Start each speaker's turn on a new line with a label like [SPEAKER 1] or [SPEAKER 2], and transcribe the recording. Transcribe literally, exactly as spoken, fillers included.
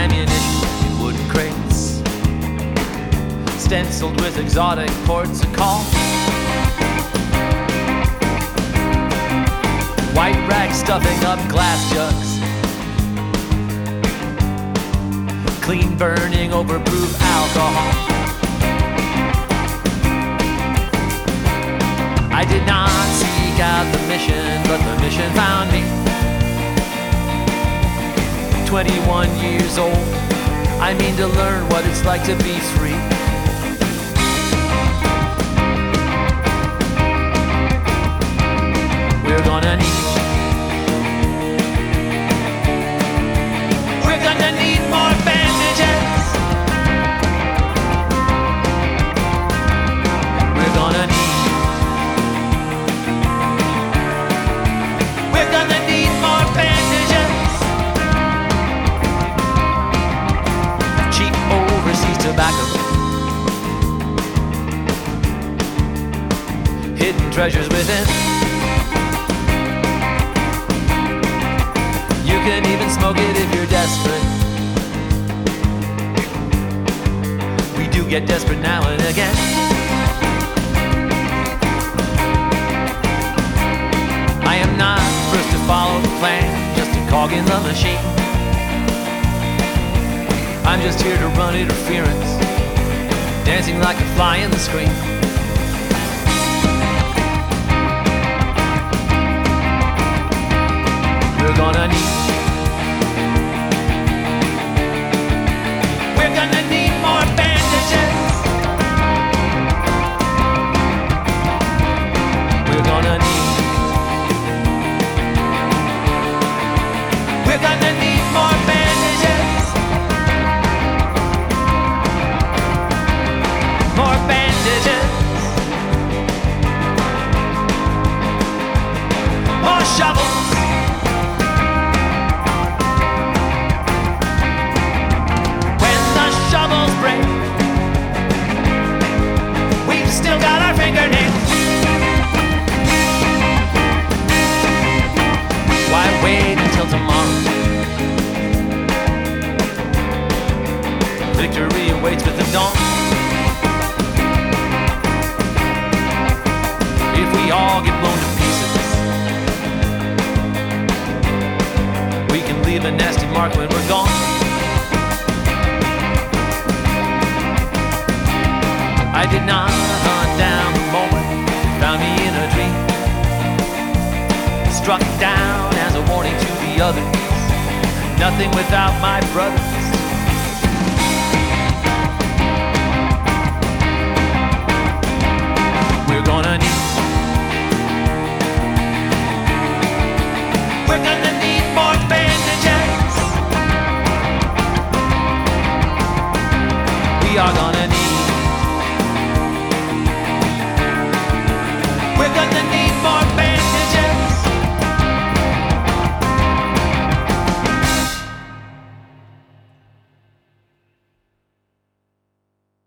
[SPEAKER 1] ammunition in wooden crates, stenciled with exotic ports of call. White rags stuffing up glass jugs, clean burning overproof alcohol. I did not seek out the mission, but the mission found me. twenty-one years old, I mean to learn what it's like to be free. We're gonna need We're gonna need more bandages. We're gonna need We're gonna need more bandages. Cheap overseas tobacco, hidden treasures within. You can even smoke it if you're desperate. We do get desperate now and again. I am not first to follow the plan, just a cog in the machine. I'm just here to run interference, dancing like a fly in the screen. We're gonna need We're gonna need more bandages. We're gonna need We're gonna need more bandages. More bandages. More shovels. Still got our fingernails. Why wait until tomorrow? Victory awaits with the dawn. If we all get blown to pieces, we can leave a nasty mark when we're gone. I did not hunt down the moment, found me in a dream. Struck down as a warning to the others, nothing without my brother.